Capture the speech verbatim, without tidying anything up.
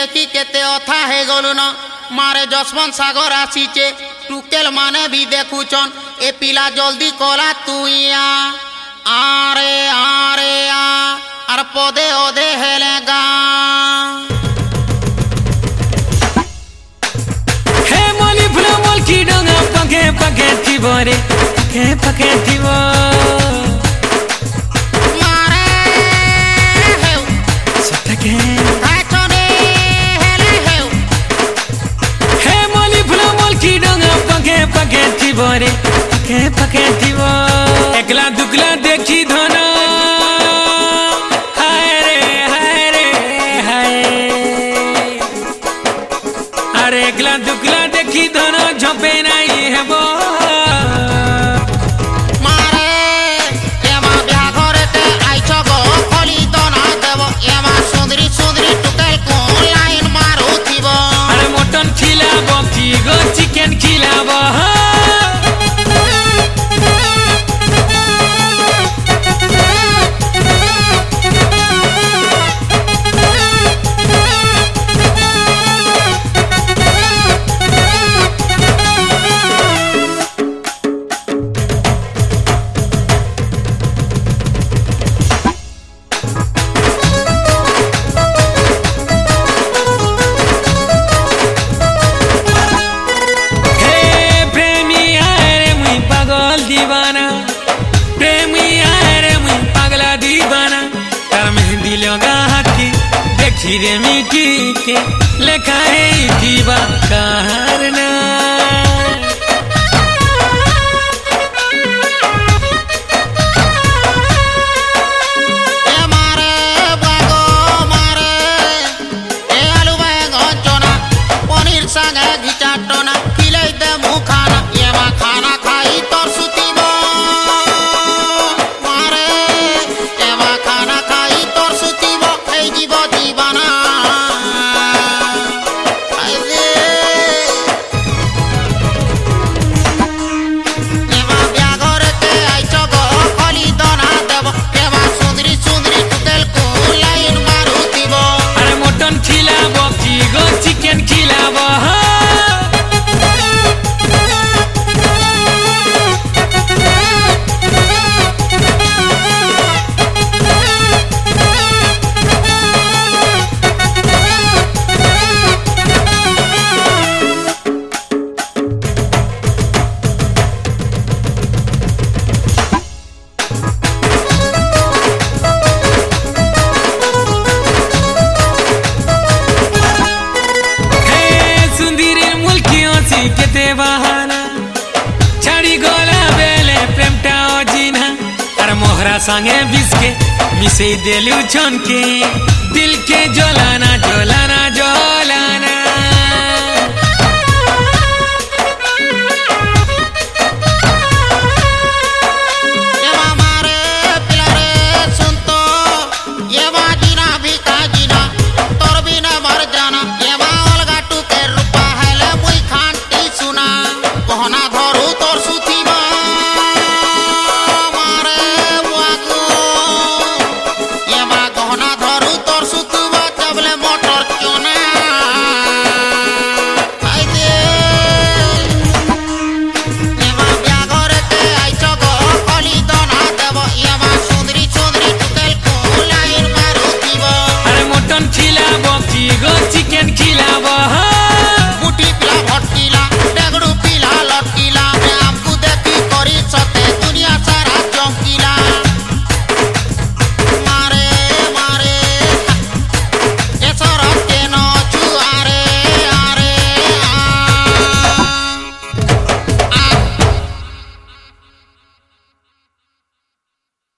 देखी केते अथा हे गलु न मारे जसवंत सागर आसीचे टुकेल माने भी देखुचन ए पिला जल्दी कला तुइया आरे आरे आ आर पदे ओदे हेलेगा हे मोली फुला मोल की डोंगा पके पके थिबो रे पके पके थिबो मारे हेउ सटके काचने हेले हेउ हे मोली फुला मोल की डोंगा पके पके थिबो रे पके पके थिबो एकला दुकला देखी धना हाय रे हाय रे हाय अरे एकला दुकला देखी धना झपे नाही हेबो मारे एमा ब्याघरे ते आइछो गो खली तो ना देबो एमा सुंदरी सुंदरी टुकेल को लाइन मारो थिबो अरे मटन खिलाबो की गो चिकन खिलाबो खीरे मिट्टी के लेखा है दीवा कारना बहाना छड़ी गोला बेले प्रेमटा ओजिना अर मोहरा संगे बिस्के मिसे देलु छन के दिल के जलाना जलाना जो